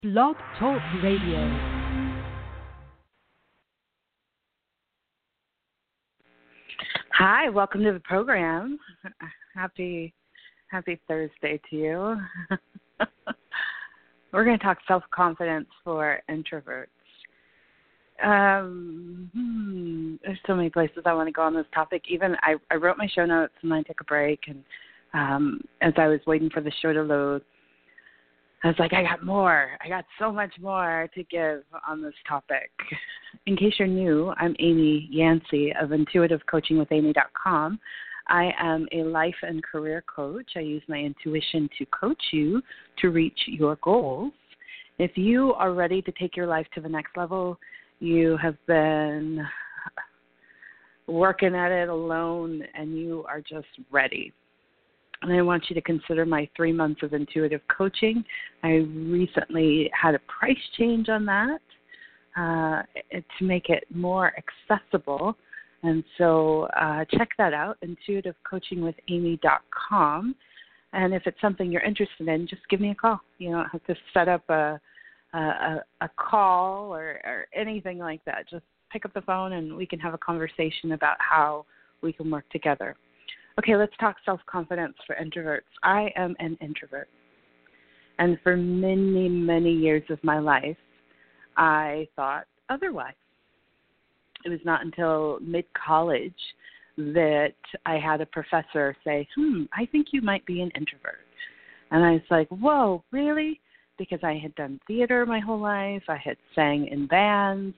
Blog Talk Radio. Hi, welcome to the program. Happy Thursday to you. We're going to talk self-confidence for introverts. There's so many places I want to go on this topic. Even I wrote my show notes and I took a break, and as I was waiting for the show to load, I was like, I got so much more to give on this topic. In case you're new, I'm Amy Yancey of IntuitiveCoachingWithAmy.com. I am a life and career coach. I use my intuition to coach you to reach your goals. If you are ready to take your life to the next level, you have been working at it alone and you are just ready. And I want you to consider my 3 months of intuitive coaching. I recently had a price change on that to make it more accessible. And so check that out, intuitivecoachingwithamy.com. And if it's something you're interested in, just give me a call. You don't have to set up a call or anything like that. Just pick up the phone and we can have a conversation about how we can work together. Okay, let's talk self-confidence for introverts. I am an introvert. And for many, many years of my life, I thought otherwise. It was not until mid-college that I had a professor say, I think you might be an introvert. And I was like, whoa, really? Because I had done theater my whole life. I had sang in bands.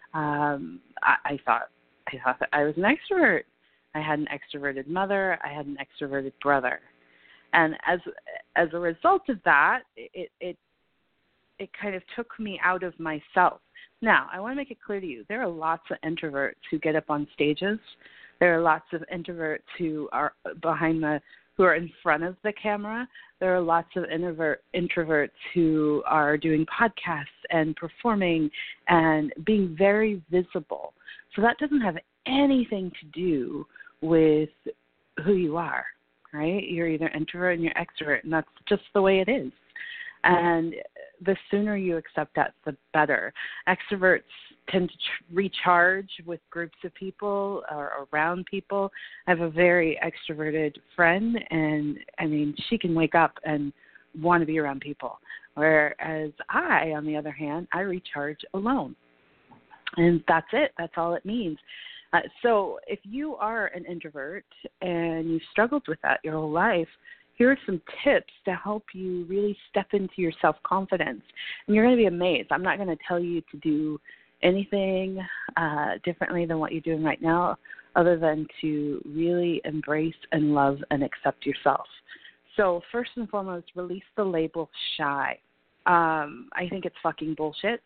I thought that I was an extrovert. I had an extroverted mother. I had an extroverted brother. And as a result of that, it kind of took me out of myself. Now, I want to make it clear to you, there are lots of introverts who get up on stages. There are lots of introverts who are who are in front of the camera. There are lots of introverts who are doing podcasts and performing and being very visible. So that doesn't have anything to do with who you are, right? You're either introvert and you're extrovert, and that's just the way it is. And the sooner you accept that, the better. Extroverts tend to recharge with groups of people or around people. I have a very extroverted friend, and I mean, she can wake up and want to be around people. Whereas I, on the other hand, I recharge alone. And that's it. That's all it means. So if you are an introvert and you've struggled with that your whole life, here are some tips to help you really step into your self-confidence. And you're going to be amazed. I'm not going to tell you to do anything differently than what you're doing right now, other than to really embrace and love and accept yourself. So first and foremost, release the label shy. I think it's fucking bullshit,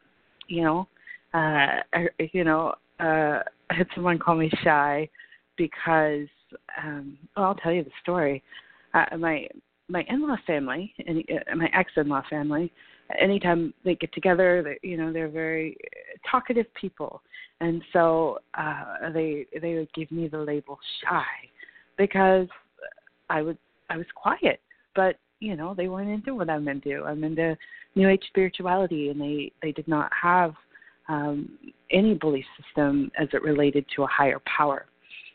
I had someone call me shy because, I'll tell you the story. My in-law family, and my ex-in-law family, anytime they get together, they're very talkative people, and so they would give me the label shy because I was quiet, but they weren't into what I'm into. I'm into New Age spirituality, and they did not have any belief system as it related to a higher power.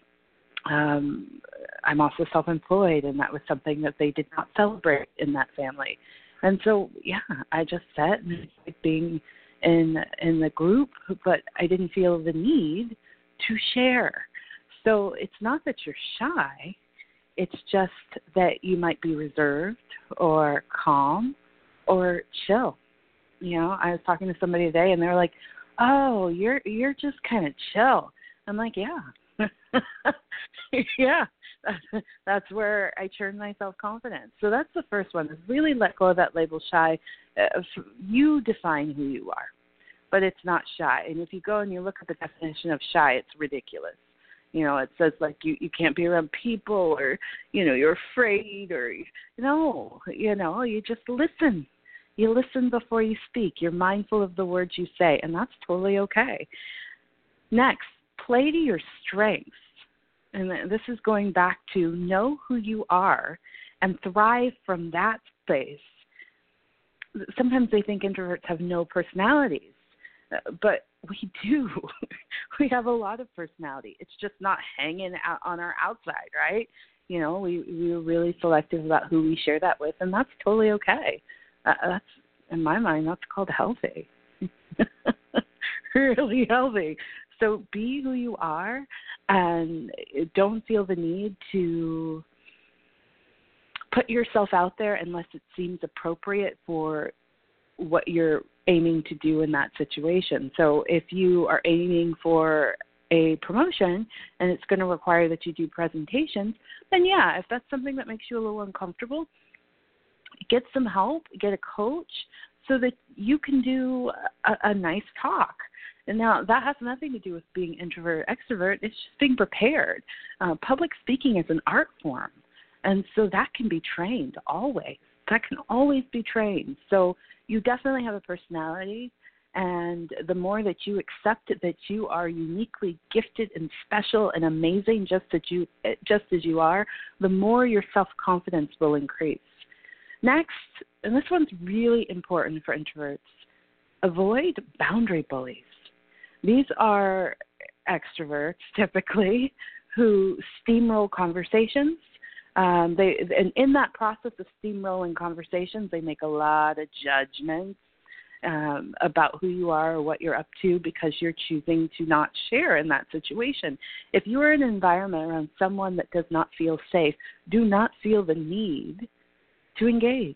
I'm also self-employed, and that was something that they did not celebrate in that family. And so, I just sat and enjoyed being in the group, but I didn't feel the need to share. So it's not that you're shy. It's just that you might be reserved or calm or chill. I was talking to somebody today, and they're like, "Oh, you're just kind of chill." I'm like, "Yeah." Yeah, that's where I turn my self-confidence. So that's the first one, is really let go of that label shy. You define who you are, but it's not shy. And if you go and you look at the definition of shy, it's ridiculous. It says like you can't be around people, or, you're afraid, or, you just listen. You listen before you speak. You're mindful of the words you say, and that's totally okay. Next, play to your strengths. And this is going back to know who you are and thrive from that space. sometimes they think introverts have no personalities, but we do. We have a lot of personality. It's just not hanging out on our outside, right? We're really selective about who we share that with, and that's totally okay. That's, in my mind, that's called healthy. Really healthy. So be who you are, and don't feel the need to put yourself out there unless it seems appropriate for what you're aiming to do in that situation. So if you are aiming for a promotion and it's going to require that you do presentations, then yeah, if that's something that makes you a little uncomfortable, get some help, get a coach so that you can do a nice talk. And now that has nothing to do with being introvert or extrovert. It's just being prepared. Public speaking is an art form. And so that can be trained always. That can always be trained. So you definitely have a personality. And the more that you accept that you are uniquely gifted and special and amazing just as you are, the more your self-confidence will increase. Next, and this one's really important for introverts, avoid boundary bullies. These are extroverts, typically, who steamroll conversations. And in that process of steamrolling conversations, they make a lot of judgments about who you are or what you're up to because you're choosing to not share in that situation. If you are in an environment around someone that does not feel safe, do not feel the need to engage.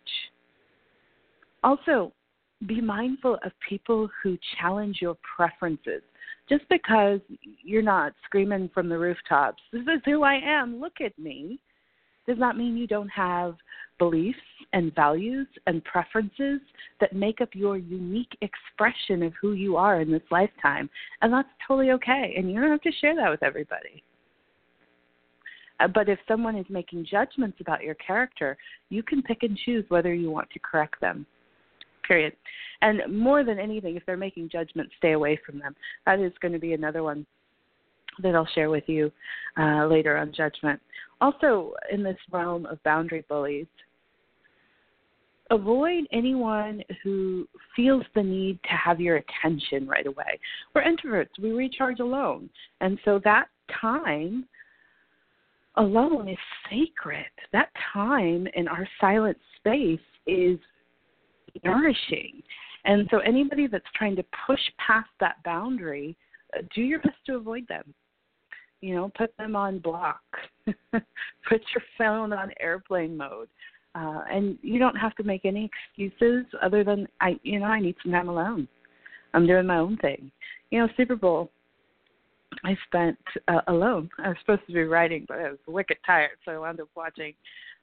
Also, be mindful of people who challenge your preferences. Just because you're not screaming from the rooftops, this is who I am, look at me, does not mean you don't have beliefs and values and preferences that make up your unique expression of who you are in this lifetime. And that's totally okay. And you don't have to share that with everybody. But if someone is making judgments about your character, you can pick and choose whether you want to correct them. Period. And more than anything, if they're making judgments, stay away from them. That is going to be another one that I'll share with you later on judgment. Also, in this realm of boundary bullies, avoid anyone who feels the need to have your attention right away. We're introverts. We recharge alone. And so that time alone is sacred. That time in our silent space is nourishing. And so anybody that's trying to push past that boundary, do your best to avoid them. Put them on block. Put your phone on airplane mode. And you don't have to make any excuses other than, I need some time alone. I'm doing my own thing. Super Bowl, I spent alone. I was supposed to be writing, but I was wicked tired, so I wound up watching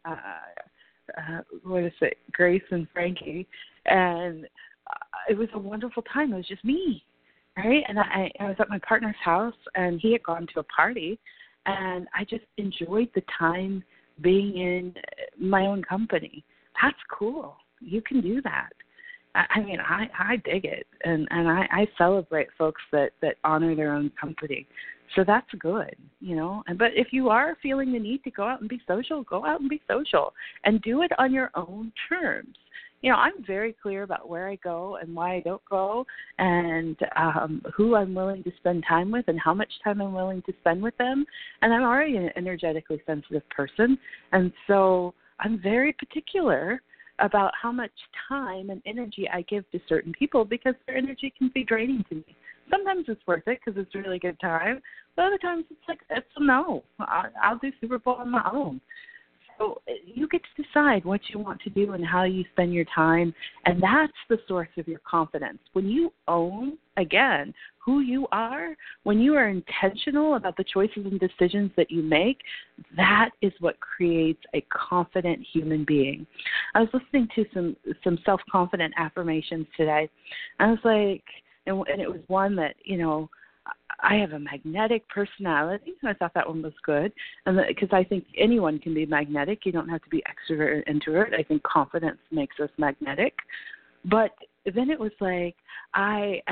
Grace and Frankie, and it was a wonderful time. It was just me, right? And I was at my partner's house, and he had gone to a party, and I just enjoyed the time being in my own company. That's cool. You can do that. I dig it, and I celebrate folks that honor their own company. So that's good, But if you are feeling the need to go out and be social, go out and be social, and do it on your own terms. I'm very clear about where I go and why I don't go, and who I'm willing to spend time with and how much time I'm willing to spend with them. And I'm already an energetically sensitive person, and so I'm very particular about how much time and energy I give to certain people because their energy can be draining to me. Sometimes it's worth it because it's a really good time, but other times it's a no. I'll do Super Bowl on my own. So you get to decide what you want to do and how you spend your time, and that's the source of your confidence. When you own, again, who you are, when you are intentional about the choices and decisions that you make, that is what creates a confident human being. I was listening to some self-confident affirmations today. I was like, and it was one that, I have a magnetic personality. I thought that one was good, and because I think anyone can be magnetic. You don't have to be extrovert or introvert. I think confidence makes us magnetic. But then it was like I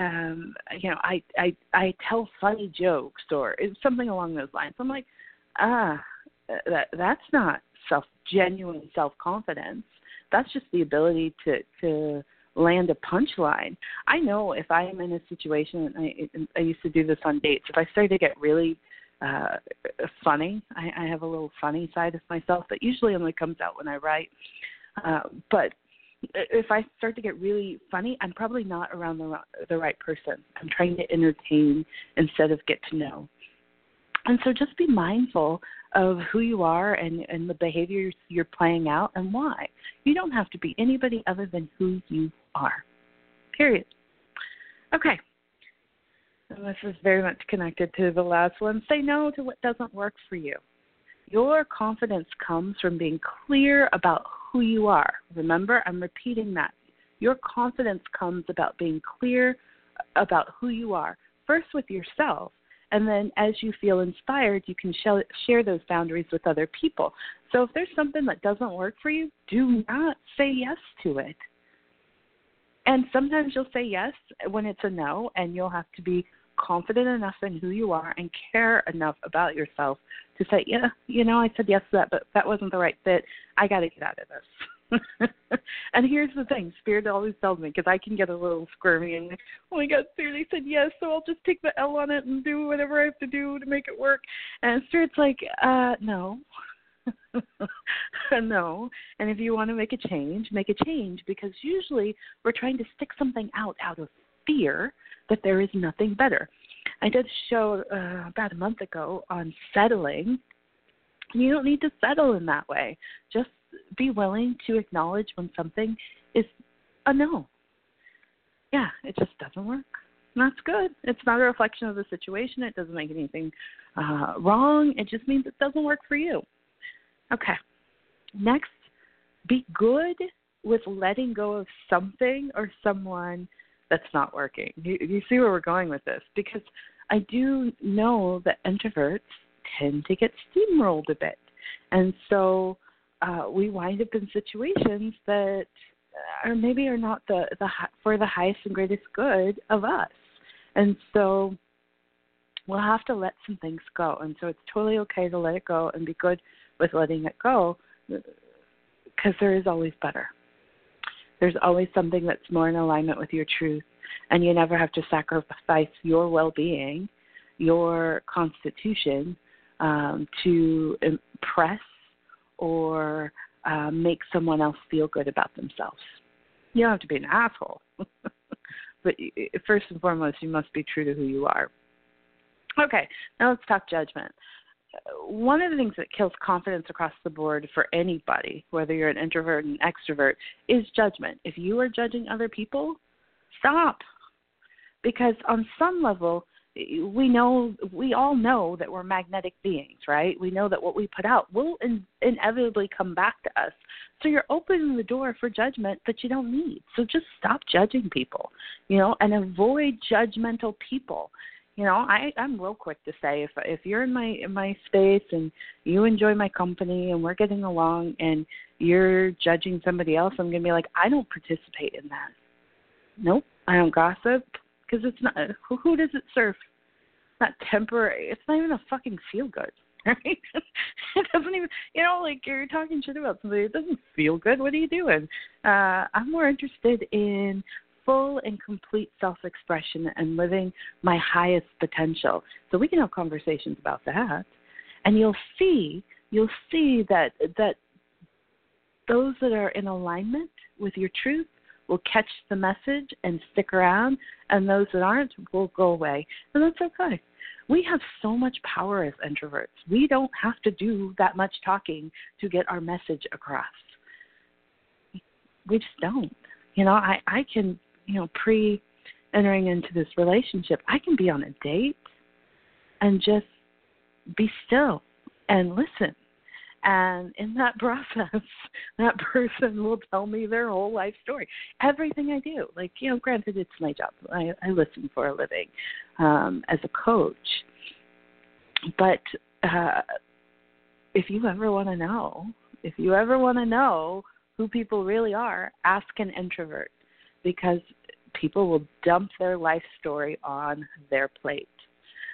tell funny jokes or something along those lines. I'm like, that's not genuine self-confidence. That's just the ability to land a punchline. I know if I'm in a situation, I used to do this on dates, if I start to get really funny, I have a little funny side of myself that usually only comes out when I write. But if I start to get really funny, I'm probably not around the right person. I'm trying to entertain instead of get to know. And so just be mindful of who you are and the behaviors you're playing out and why. You don't have to be anybody other than who you are, period. Okay. And this is very much connected to the last one. Say no to what doesn't work for you. Your confidence comes from being clear about who you are. Remember, I'm repeating that. Your confidence comes about being clear about who you are, first with yourself. And then as you feel inspired, you can share those boundaries with other people. So if there's something that doesn't work for you, do not say yes to it. And sometimes you'll say yes when it's a no, and you'll have to be confident enough in who you are and care enough about yourself to say, yeah, I said yes to that, but that wasn't the right fit. I got to get out of this. And here's the thing. Spirit always tells me, because I can get a little squirmy and like, oh my God, Spirit, they said yes, so I'll just take the L on it and do whatever I have to do to make it work. And Spirit's like, no. No. And if you want to make a change, because usually we're trying to stick something out of fear that there is nothing better. I did a show about a month ago on settling. You don't need to settle in that way. Just be willing to acknowledge when something is a no. Yeah, it just doesn't work. And that's good. It's not a reflection of the situation. It doesn't make anything wrong. It just means it doesn't work for you. Okay. Next, be good with letting go of something or someone that's not working. You see where we're going with this? Because I do know that introverts tend to get steamrolled a bit. And so we wind up in situations that maybe are not for the highest and greatest good of us. And so we'll have to let some things go. And so it's totally okay to let it go and be good with letting it go, because there is always better. There's always something that's more in alignment with your truth, and you never have to sacrifice your well-being, your constitution, to impress or make someone else feel good about themselves. You don't have to be an asshole, but first and foremost, you must be true to who you are. Okay, now let's talk judgment. One of the things that kills confidence across the board for anybody, whether you're an introvert or an extrovert, is judgment. If you are judging other people, stop. Because on some level, we all know that we're magnetic beings, right? We know that what we put out will inevitably come back to us. So you're opening the door for judgment that you don't need. So just stop judging people, and avoid judgmental people. I'm real quick to say if you're in my space and you enjoy my company and we're getting along and you're judging somebody else, I'm going to be like, I don't participate in that. Nope, I don't gossip, because it's not. Who does it serve? It's not temporary. It's not even a fucking feel good, right? It doesn't even, like you're talking shit about somebody. It doesn't feel good. What are you doing? I'm more interested in full and complete self-expression and living my highest potential. So we can have conversations about that, and you'll see that those that are in alignment with your truth will catch the message and stick around, and those that aren't will go away, and that's okay. We have so much power as introverts. We don't have to do that much talking to get our message across. We just don't. I can, pre-entering into this relationship, I can be on a date and just be still and listen. And in that process, that person will tell me their whole life story, everything I do. Like, granted, it's my job. I listen for a living as a coach. But if you ever want to know who people really are, ask an introvert, because people will dump their life story on their plate.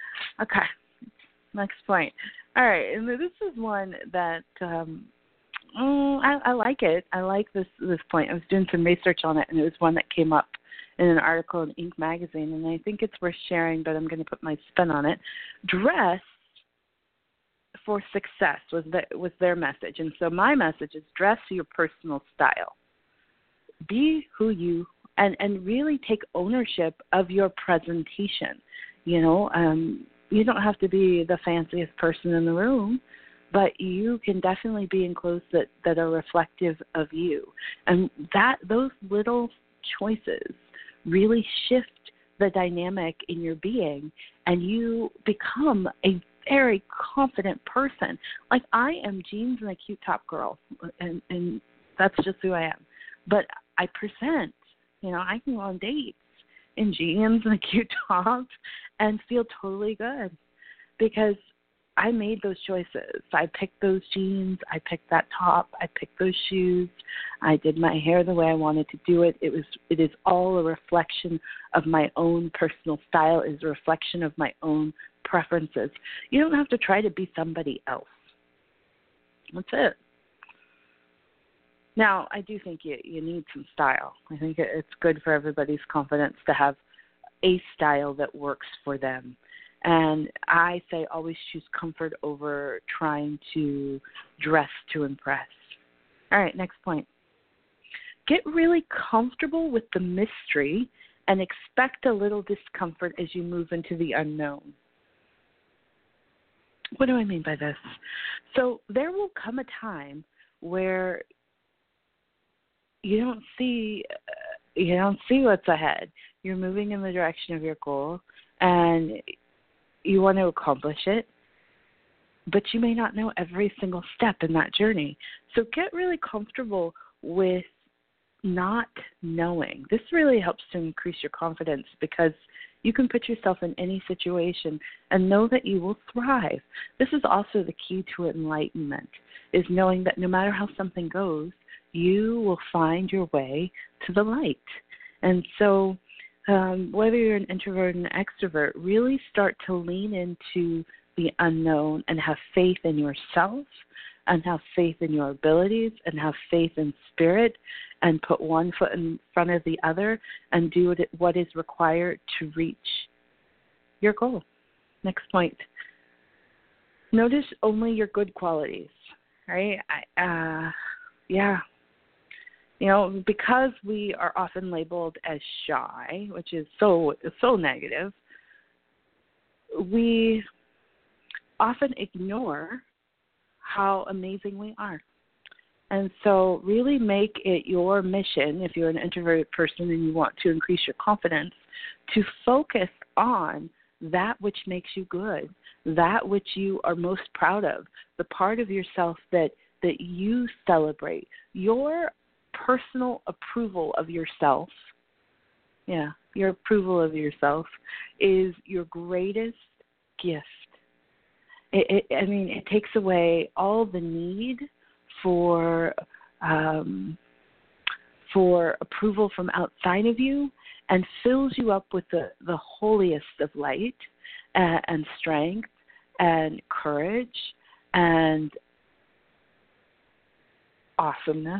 Okay, next point. All right, and this is one that I like it. I like this point. I was doing some research on it, and it was one that came up in an article in Inc. magazine, and I think it's worth sharing, but I'm going to put my spin on it. Dress for success was their message, and so my message is dress your personal style. Be who you and really take ownership of your presentation. You don't have to be the fanciest person in the room, but you can definitely be in clothes that are reflective of you. And those little choices really shift the dynamic in your being, and you become a very confident person. Like, I am jeans and a cute top girl, and that's just who I am. But I present, I can go on dates in jeans and a cute top and feel totally good because I made those choices. I picked those jeans. I picked that top. I picked those shoes. I did my hair the way I wanted to do it. It is all a reflection of my own personal style. It is a reflection of my own preferences. You don't have to try to be somebody else. That's it. Now, I do think you need some style. I think it's good for everybody's confidence to have a style that works for them. And I say always choose comfort over trying to dress to impress. All right, next point. Get really comfortable with the mystery and expect a little discomfort as you move into the unknown. What do I mean by this? So there will come a time where you don't see what's ahead. You're moving in the direction of your goal, and you want to accomplish it, but you may not know every single step in that journey. So get really comfortable with not knowing. This really helps to increase your confidence because you can put yourself in any situation and know that you will thrive. This is also the key to enlightenment, is knowing that no matter how something goes, you will find your way to the light. And so whether you're an introvert or an extrovert, really start to lean into the unknown and have faith in yourself and have faith in your abilities and have faith in spirit and put one foot in front of the other and do what is required to reach your goal. Next point. Notice only your good qualities, right? Because we are often labeled as shy, which is so negative, we often ignore how amazing we are. And so really make it your mission, if you're an introverted person and you want to increase your confidence, to focus on that which makes you good, that which you are most proud of, the part of yourself that you celebrate. Your personal approval of yourself, your approval of yourself is your greatest gift. It takes away all the need for approval from outside of you and fills you up with the holiest of light and strength and courage and awesomeness.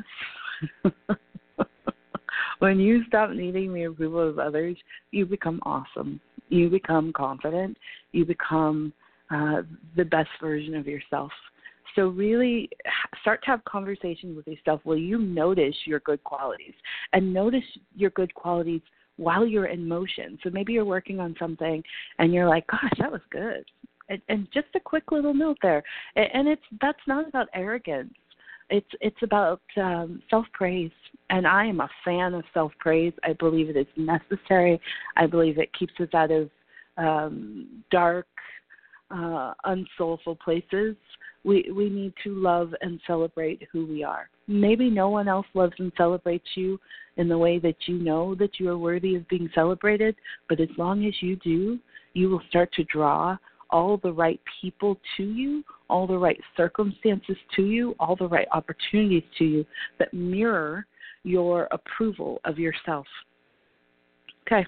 When you stop needing the approval of others, you become awesome. You become confident. You become the best version of yourself. So really start to have conversations with yourself where you notice your good qualities and notice your good qualities while you're in motion. So maybe you're working on something and you're like, gosh, that was good. And just a quick little note there. And that's not about arrogance. It's about self-praise. And I am a fan of self-praise. I believe it is necessary. I believe it keeps us out of dark, unsoulful places. We need to love and celebrate who we are. Maybe no one else loves and celebrates you in the way that you know that you are worthy of being celebrated, but as long as you do, you will start to draw all the right people to you, all the right circumstances to you, all the right opportunities to you that mirror your approval of yourself. Okay.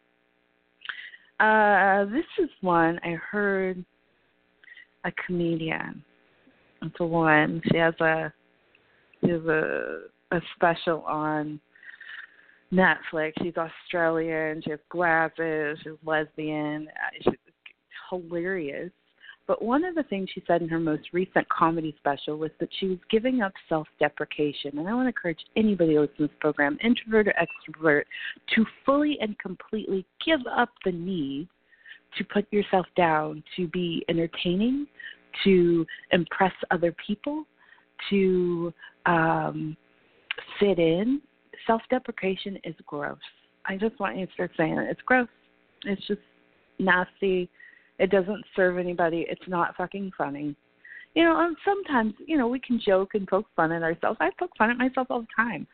This is one I heard a comedian. It's a woman. She has a She has a special on Netflix. She's Australian. She has glasses. She's lesbian. She's hilarious. But one of the things she said in her most recent comedy special was that she was giving up self-deprecation. And I want to encourage anybody who listens to this program, introvert or extrovert, to fully and completely give up the need to put yourself down, to be entertaining, to impress other people, to fit in. Self-deprecation is gross. I just want you to start saying it. It's gross. It's just nasty. It doesn't serve anybody. It's not fucking funny. You know, and sometimes, you know, we can joke and poke fun at ourselves. I poke fun at myself all the time.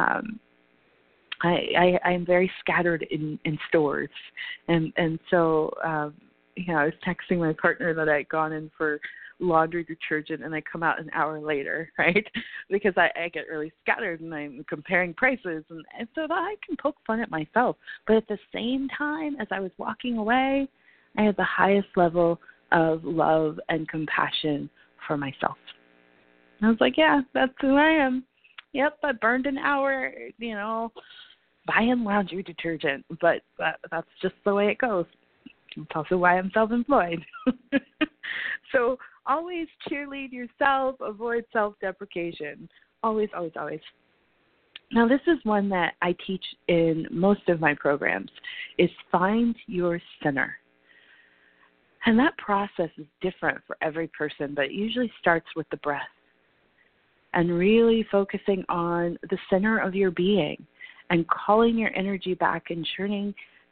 I'm very scattered in stores. And so, you know, I was texting my partner that I had gone in for laundry detergent and I come out an hour later, right? Because I get really scattered and I'm comparing prices. And so I can poke fun at myself. But at the same time, as I was walking away, I had the highest level of love and compassion for myself. And I was like, yeah, that's who I am. Yep, I burned an hour, you know, buying laundry detergent. But that's just the way it goes. It's also why I'm self-employed. So always cheerlead yourself. Avoid self-deprecation. Always, always, always. Now, this is one that I teach in most of my programs, is find your center. And that process is different for every person, but it usually starts with the breath and really focusing on the center of your being and calling your energy back and churning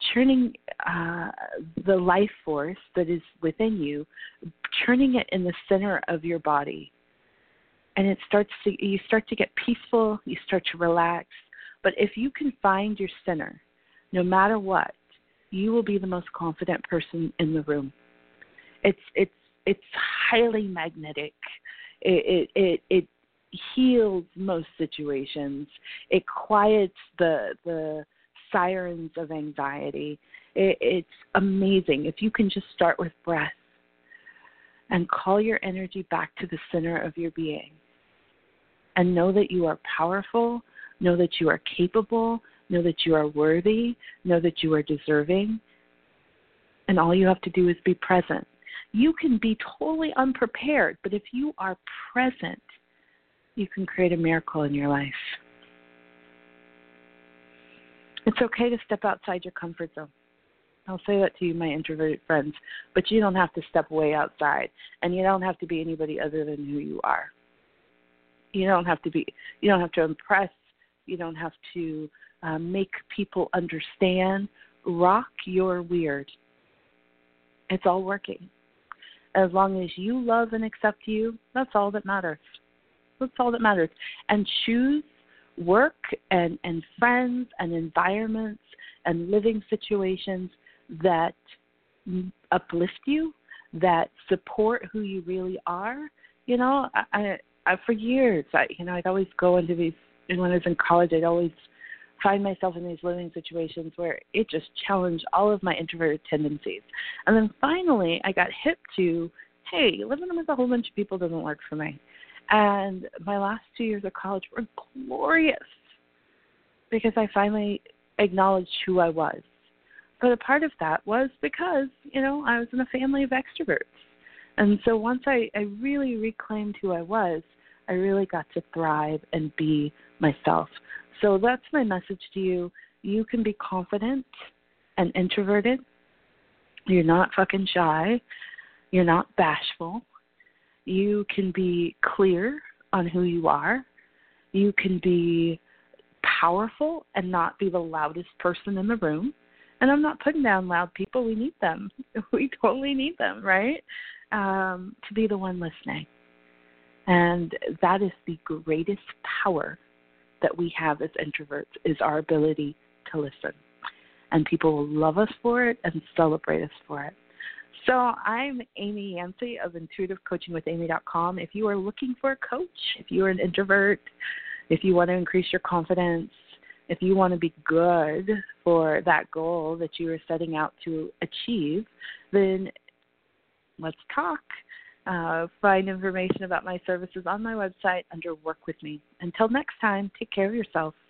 the life force that is within you, churning it in the center of your body. And you start to get peaceful, you start to relax. But if you can find your center, no matter what, you will be the most confident person in the room. It's highly magnetic. It heals most situations. It quiets the sirens of anxiety. It's amazing. If you can just start with breath and call your energy back to the center of your being and know that you are powerful, know that you are capable, know that you are worthy, know that you are deserving, and all you have to do is be present. You can be totally unprepared, but if you are present, you can create a miracle in your life. It's okay to step outside your comfort zone. I'll say that to you, my introverted friends, but you don't have to step way outside, and you don't have to be anybody other than who you are. You don't have to impress. You don't have to make people understand. Rock your weird. It's all working. As long as you love and accept you, that's all that matters. That's all that matters. And choose work and friends and environments and living situations that uplift you, that support who you really are. You know, I for years, I'd always go into these, and when I was in college, I'd always find myself in these living situations where it just challenged all of my introverted tendencies. And then finally, I got hip to, hey, living with a whole bunch of people doesn't work for me. And my last 2 years of college were glorious because I finally acknowledged who I was. But a part of that was because, I was in a family of extroverts. And so once I really reclaimed who I was, I really got to thrive and be myself. So that's my message to you. You can be confident and introverted. You're not fucking shy. You're not bashful. You can be clear on who you are. You can be powerful and not be the loudest person in the room. And I'm not putting down loud people. We need them. We totally need them, right? To be the one listening. And that is the greatest power that we have as introverts, is our ability to listen. And people will love us for it and celebrate us for it. So I'm Amy Yancey of IntuitiveCoachingWithAmy.com. If you are looking for a coach, if you're an introvert, if you want to increase your confidence, if you want to be good for that goal that you are setting out to achieve, then let's talk. Find information about my services on my website under Work With Me. Until next time, take care of yourself.